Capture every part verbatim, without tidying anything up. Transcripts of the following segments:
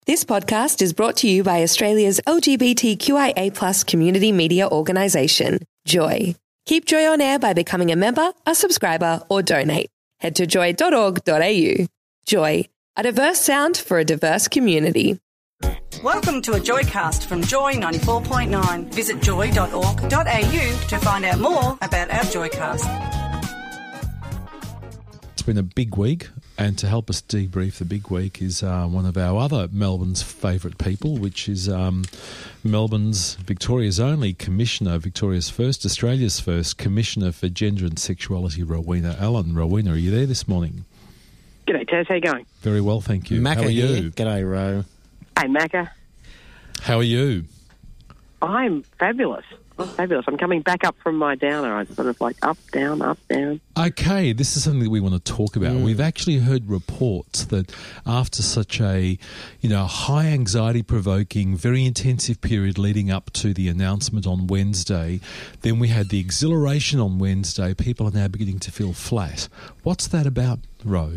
This podcast is brought to you by Australia's L G B T Q I A plus community media organisation, Joy. Keep Joy on air by becoming a member, a subscriber, or donate. Head to joy dot org dot a u. Joy, a diverse sound for a diverse community. Welcome to a Joycast from Joy ninety-four point nine. Visit joy dot org dot a u to find out more about our Joycast. It's been a big week, and to help us debrief the big week is uh, one of our other Melbourne's favourite people, which is um, Melbourne's, Victoria's only Commissioner, Victoria's first, Australia's first Commissioner for Gender and Sexuality, Rowena Allen. Rowena, are you there this morning? G'day, Taz. How you going? Very well, thank you. Macca How are here. you? G'day, Ro. Hey, Macca. How are you? I'm fabulous. I'm fabulous. I'm coming back up from my downer. I'm sort of like up, down, up, down. Okay, this is something that we want to talk about. Mm. We've actually heard reports that after such a, you know, high anxiety-provoking, very intensive period leading up to the announcement on Wednesday, then we had the exhilaration on Wednesday. People are now beginning to feel flat. What's that about, Ro?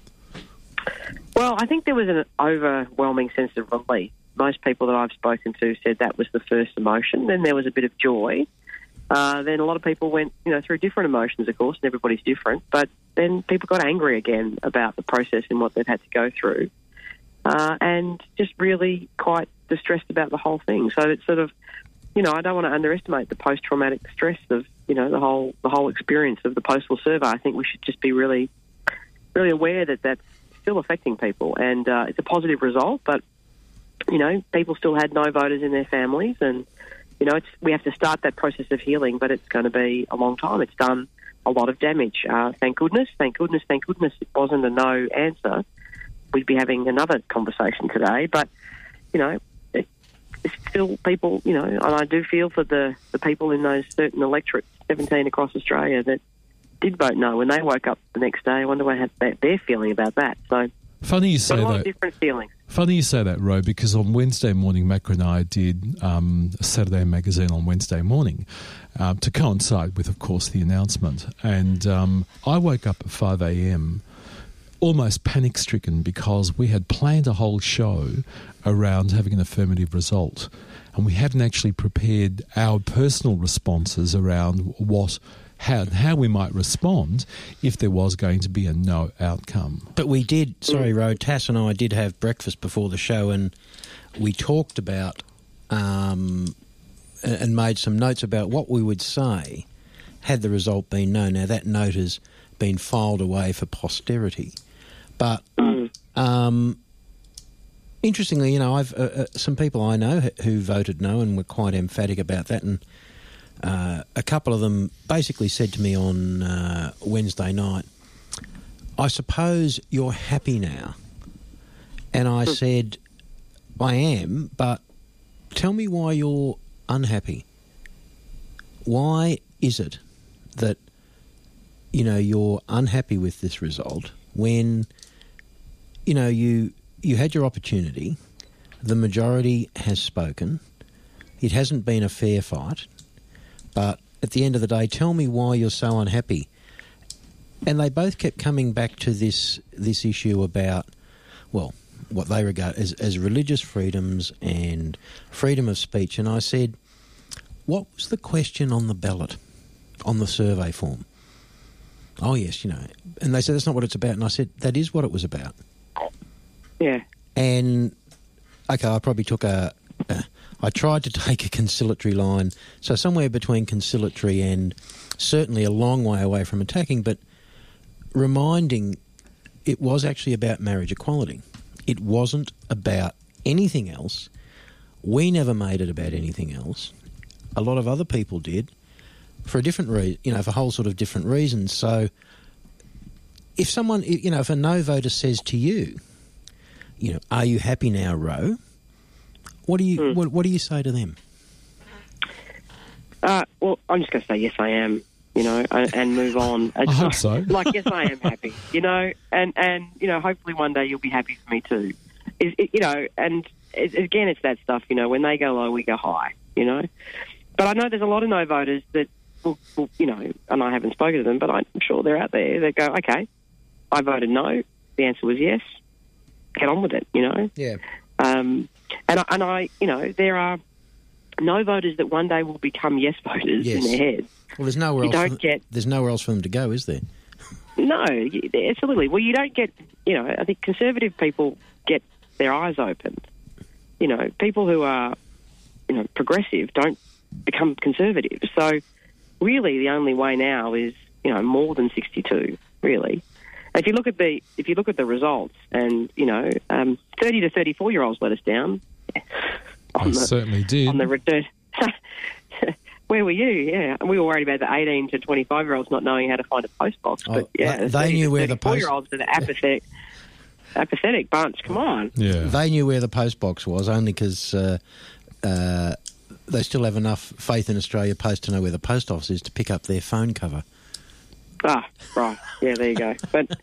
Well, I think there was an overwhelming sense of relief. Most people that I've spoken to said that was the first emotion. Then there was a bit of joy. Uh, then a lot of people went, you know, through different emotions, of course, and everybody's different. But then people got angry again about the process and what they've had to go through, uh, and just really quite distressed about the whole thing. So it's sort of, you know, I don't want to underestimate the post-traumatic stress of, you know, the whole the whole experience of the postal survey. I think we should just be really, really aware that that's still affecting people, and uh, it's a positive result, but you know, people still had no voters in their families, and, you know, it's, we have to start that process of healing, but it's going to be a long time. It's done a lot of damage. Uh, thank goodness, thank goodness, thank goodness it wasn't a no answer. We'd be having another conversation today, but, you know, it, it's still people, you know, and I do feel for the, the people in those certain electorates, seventeen across Australia, that did vote no. When they woke up the next day, I wonder what they're feeling about that. So, funny you say a lot that. of different feelings. Funny you say that, Ro, because on Wednesday morning, Macca and I did um, a Saturday magazine on Wednesday morning uh, to coincide with, of course, the announcement. And um, I woke up at five a.m. almost panic-stricken because we had planned a whole show around having an affirmative result, and we hadn't actually prepared our personal responses around what How, how we might respond if there was going to be a no outcome. But we did, sorry, Ro, Tass and I did have breakfast before the show, and we talked about um, and made some notes about what we would say had the result been no. Now, that note has been filed away for posterity. But um, interestingly, you know, I've uh, uh, some people I know who voted no and were quite emphatic about that, and Uh, a couple of them basically said to me on uh, Wednesday night, I suppose you're happy now. And I said, I am, but tell me why you're unhappy. Why is it that, you know, you're unhappy with this result when, you know, you you had your opportunity, the majority has spoken, it hasn't been a fair fight, but at the end of the day, tell me why you're so unhappy. And they both kept coming back to this this issue about, well, what they regard as, as religious freedoms and freedom of speech. And I said, what was the question on the ballot, on the survey form? Oh, yes, you know. And they said, that's not what it's about. And I said, that is what it was about. Yeah. And, okay, I probably took a... a I tried to take a conciliatory line, so somewhere between conciliatory and certainly a long way away from attacking, but reminding it was actually about marriage equality. It wasn't about anything else. We never made it about anything else. A lot of other people did for a different reason, you know, for a whole sort of different reasons. So if someone, you know, if a no voter says to you, you know, are you happy now, Ro? What do you mm. what, what do you say to them? Uh, well, I'm just going to say yes, I am. You know, and, and move on. I hope so. Like yes, I am happy. You know, and and you know, hopefully one day you'll be happy for me too. Is it, you know, and it, again, it's that stuff. You know, when they go low, we go high. You know, but I know there's a lot of no voters that, will, will, you know, and I haven't spoken to them, but I'm sure they're out there that go, okay, I voted no. The answer was yes. Get on with it. You know. Yeah. Uh, Um, and, I, and I, you know, there are no voters that one day will become yes voters Yes. in their heads. Well, there's nowhere You else. don't for, get- There's nowhere else for them to go, is there? No, y- absolutely. Well, you don't get, you know, I think conservative people get their eyes opened. You know, people who are, you know, progressive don't become conservative. So really the only way now is, you know, more than sixty-two, really. If you look at the if you look at the results, and you know, um, thirty to thirty-four year olds let us down. I certainly did. On the return. Where were you? Yeah, we were worried about the eighteen to twenty-five year olds not knowing how to find a post box. But Oh, yeah, they- the they knew where the post- year olds are the apathetic, apathetic bunch. Come on. Yeah. They knew where the post box was only because uh, uh, they still have enough faith in Australia Post to know where the post office is to pick up their phone cover. Ah, right. Yeah, there you go. But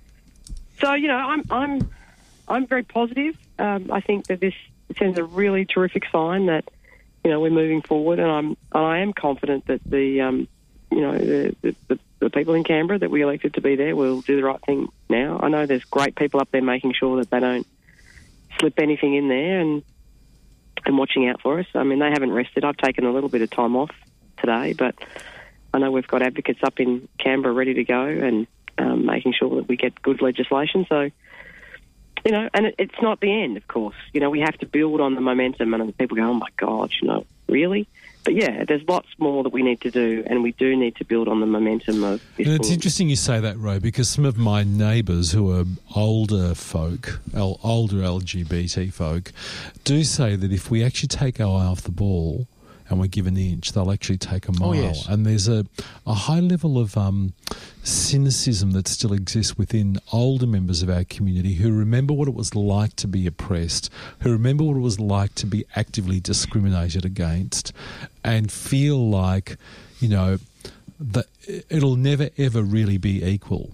so you know, I'm I'm I'm very positive. Um, I think that this sends a really terrific sign that you know we're moving forward, and I'm and I am confident that the um, you know the, the, the, the people in Canberra that we elected to be there will do the right thing now. I know there's great people up there making sure that they don't slip anything in there and and watching out for us. I mean, they haven't rested. I've taken a little bit of time off today, but I know we've got advocates up in Canberra ready to go and um, making sure that we get good legislation. So, you know, and it, it's not the end, of course. You know, we have to build on the momentum, and people go, oh, my God, you know, really? But, yeah, there's lots more that we need to do, and we do need to build on the momentum of this. And it's board. interesting you say that, Ro, because some of my neighbours who are older folk, L- older L G B T folk, do say that if we actually take our eye off the ball and we give an inch, they'll actually take a mile. Oh, yes. And there's a, a high level of um, cynicism that still exists within older members of our community who remember what it was like to be oppressed, who remember what it was like to be actively discriminated against, and feel like, you know, that it'll never, ever really be equal.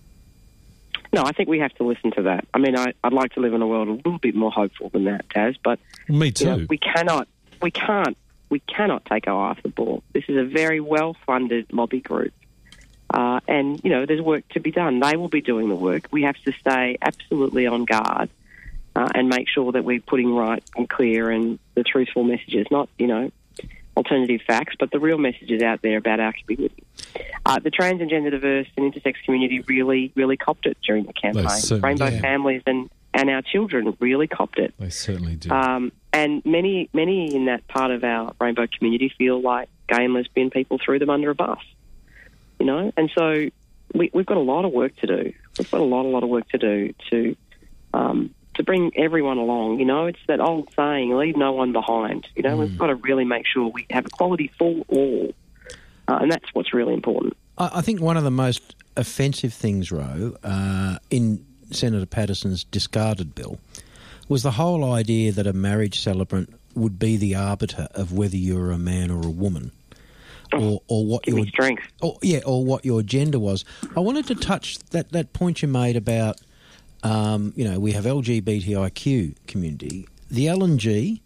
No, I think we have to listen to that. I mean, I, I'd like to live in a world a little bit more hopeful than that, Taz, but Me too. you know, we cannot, we can't, we cannot take our eye off the ball. This is a very well-funded lobby group, uh, and you know, there's work to be done. They will be doing the work. We have to stay absolutely on guard uh, and make sure that we're putting right and clear and the truthful messages, not you know, alternative facts, but the real messages out there about our community. Uh, the trans and gender diverse and intersex community really, really copped it during the campaign. certainly Rainbow did. families and, and our children really copped it. They certainly do. Um, and many, many in that part of our rainbow community feel like gay and lesbian people threw them under a bus, you know. And so we, we've got a lot of work to do. We've got a lot, a lot of work to do to um, to bring everyone along. You know, it's that old saying, leave no one behind. You know, Mm. we've got to really make sure we have equality for all, uh, and that's what's really important. I, I think one of the most offensive things, Ro, uh, in Senator Patterson's discarded bill was the whole idea that a marriage celebrant would be the arbiter of whether you're a man or a woman, or or what Give your me strength. or yeah, or what your gender was. I wanted to touch that that point you made about um, you know, we have L G B T I Q community, the L and G.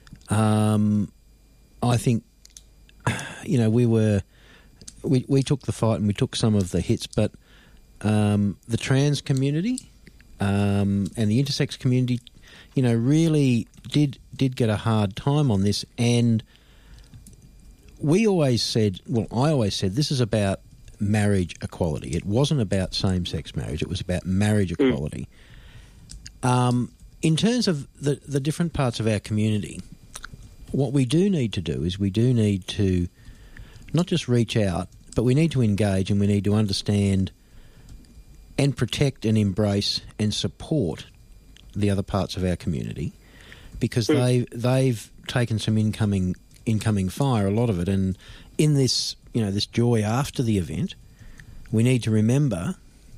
Um, I think you know we were we we took the fight and we took some of the hits, but um, the trans community um, and the intersex community, you know, really did did get a hard time on this. And we always said, well, I always said, this is about marriage equality. It wasn't about same-sex marriage. It was about marriage equality. Um, in terms of the, the different parts of our community, what we do need to do is we do need to not just reach out, but we need to engage and we need to understand and protect and embrace and support the other parts of our community, because Mm. they they've taken some incoming incoming fire, a lot of it, and in this you know this joy after the event, we need to remember,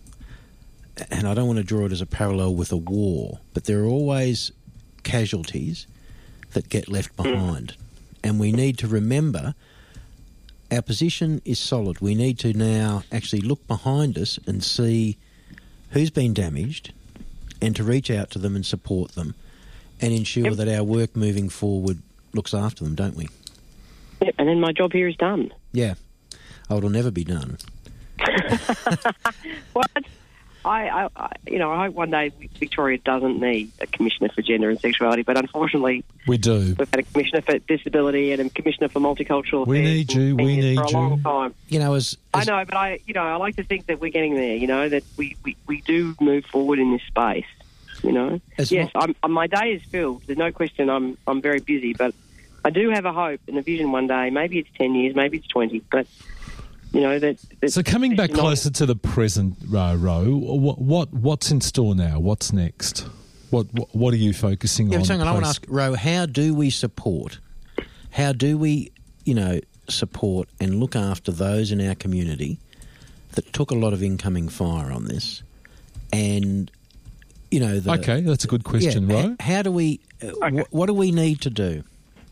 and I don't want to draw it as a parallel with a war, but there are always casualties that get left behind, and we need to remember our position is solid. We need to now actually look behind us and see who's been damaged, and to reach out to them and support them and ensure Yep. that our work moving forward looks after them, don't we? Yep, and then my job here is done. Yeah. Oh, it'll never be done. What? I, I, I, you know, I hope one day Victoria doesn't need a commissioner for gender and sexuality, but unfortunately, we do. We've had a commissioner for disability and a commissioner for multicultural affairs. We need you. We need for a you. long time. You know, as, as I know, but I, you know, I like to think that we're getting there. You know, that we, we, we do move forward in this space. You know, As yes, well- I'm, my day is filled. There's no question. I'm I'm very busy, but I do have a hope and a vision one day. Maybe it's ten years, maybe it's twenty, but. You know that. that So coming back not- closer to the present, uh, Ro, what, what what's in store now? What's next? What what, what are you focusing Yeah, on? but hang on, I want to post- ask, Ro, how do we support, how do we, you know, support and look after those in our community that took a lot of incoming fire on this? And, you know... The, Okay, that's a good question, yeah, Ro. h- How do we, uh, Okay. wh- what do we need to do?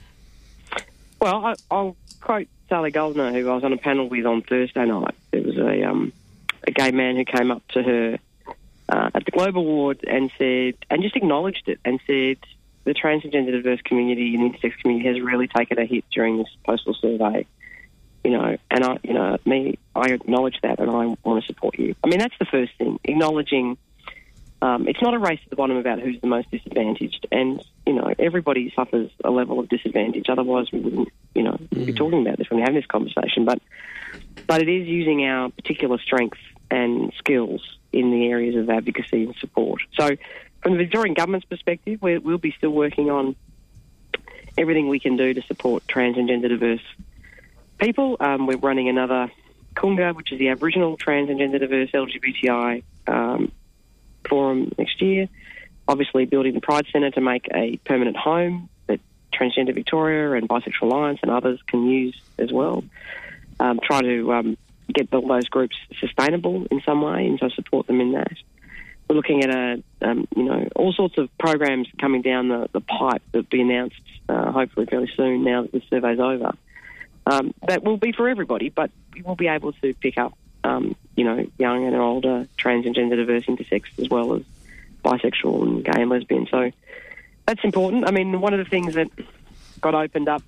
Well, I, I'll quote Sally Goldner, who I was on a panel with on Thursday night. There was a um, a gay man who came up to her uh, at the Global Ward and said, and just acknowledged it, and said the trans and gender diverse community and intersex community has really taken a hit during this postal survey. You know, and I, you know, me, I acknowledge that, and I want to support you. I mean, that's the first thing, acknowledging. Um, it's not a race to the bottom about who's the most disadvantaged, and you know everybody suffers a level of disadvantage. Otherwise, we wouldn't, you know, mm. be talking about this when we're having this conversation. But, but it is using our particular strengths and skills in the areas of advocacy and support. So, from the Victorian government's perspective, we're, we'll be still working on everything we can do to support trans and gender diverse people. Um, we're running another Kunga, which is the Aboriginal Trans and Gender Diverse L G B T I. Um, forum next year. Obviously building the Pride Centre to make a permanent home that Transgender Victoria and Bisexual Alliance and others can use as well. Um, try to um, get all those groups sustainable in some way, and so support them in that. We're looking at a, um, you know, all sorts of programs coming down the, the pipe that will be announced uh, hopefully fairly soon now that the survey's over. Um, that will be for everybody, but we will be able to pick up Um, you know, young and older, trans and gender diverse, intersex, as well as bisexual and gay and lesbian. So that's important. I mean, one of the things that got opened up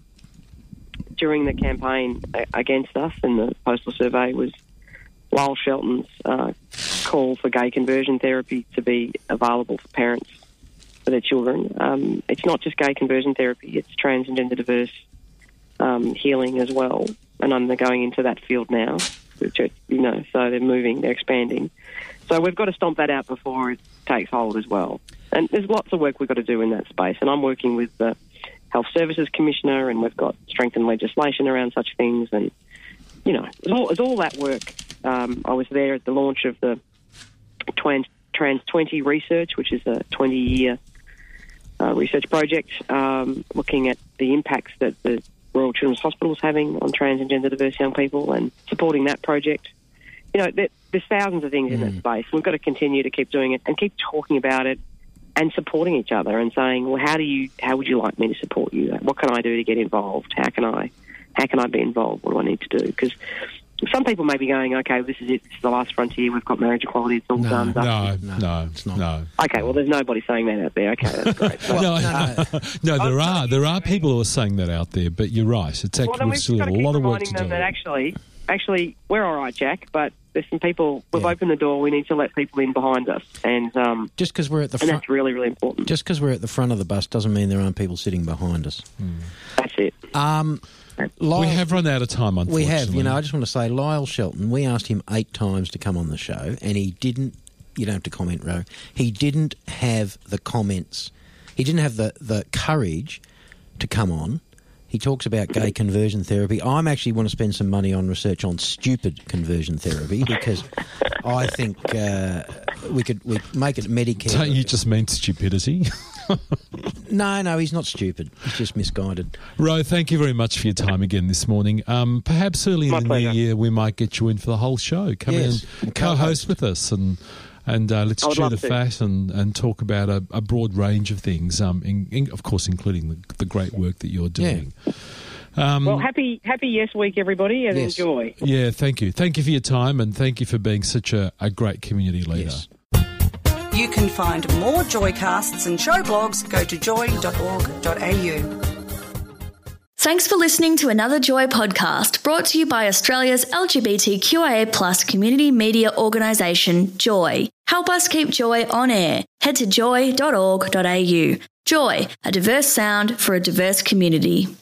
during the campaign against us in the postal survey was Lyle Shelton's uh, call for gay conversion therapy to be available for parents for their children. Um, it's not just gay conversion therapy, it's trans and gender diverse um, healing as well. And I'm going into that field now. You know, so they're moving, they're expanding. So we've got to stomp that out before it takes hold as well. And there's lots of work we've got to do in that space. And I'm working with the Health Services Commissioner, and we've got strengthened legislation around such things. And, you know, it's all, it's all that work. Um, I was there at the launch of the Trans, Trans twenty research, which is a twenty-year uh, research project um, looking at the impacts that the Royal Children's Hospital is having on trans and gender diverse young people, and supporting that project. You know, there, there's thousands of things mm. in that space. We've got to continue to keep doing it and keep talking about it and supporting each other and saying, well, how do you, how would you like me to support you? What can I do to get involved? How can I, how can I be involved? What do I need to do? Because some people may be going, okay, this is it. This is the last frontier. We've got marriage equality. It's all no, done. No, no, no, it's not. no. Okay, well, there's nobody saying that out there. Okay, that's great. Well, no, no, no, no. there are there are people who are saying that out there, but you're right. It's Well, then actually we've still got a to keep lot of work reminding to them do. that actually, actually, we're all right, Jack, but there's some people, we've Yeah. opened the door, we need to let people in behind us, and um, Just because we're at the and front, that's really, really important. just because we're at the front of the bus doesn't mean there aren't people sitting behind us. That's it. Um, Lyle, We have run out of time, unfortunately. We have. You know, I just want to say, Lyle Shelton, we asked him eight times to come on the show, and he didn't. You don't have to comment, Ro. He didn't have the comments. He didn't have the, the courage to come on. He talks about gay conversion therapy. I'm actually want to spend some money on research on stupid conversion therapy, because I think uh, we could we make it Medicare. Don't you just mean stupidity? No, no, he's not stupid. He's just misguided. Ro, thank you very much for your time again this morning. Um, perhaps early in My the pleasure. new year we might get you in for the whole show. Come Yes, in and and co-host with us, and and uh, let's I would chew love the to. fat and, and talk about a, a broad range of things, um, in, in, of course, including the, the great work that you're doing. Um, Well, happy happy Yes Week, everybody, and Yes. enjoy. yeah, thank you. Thank you for your time, and thank you for being such a, a great community leader. Yes. You can find more Joycasts and show blogs. Go to joy dot org dot a u. Thanks for listening to another Joy podcast brought to you by Australia's L G B T Q I A plus community media organisation, Joy. Help us keep Joy on air. Head to joy dot org dot a u. Joy, a diverse sound for a diverse community.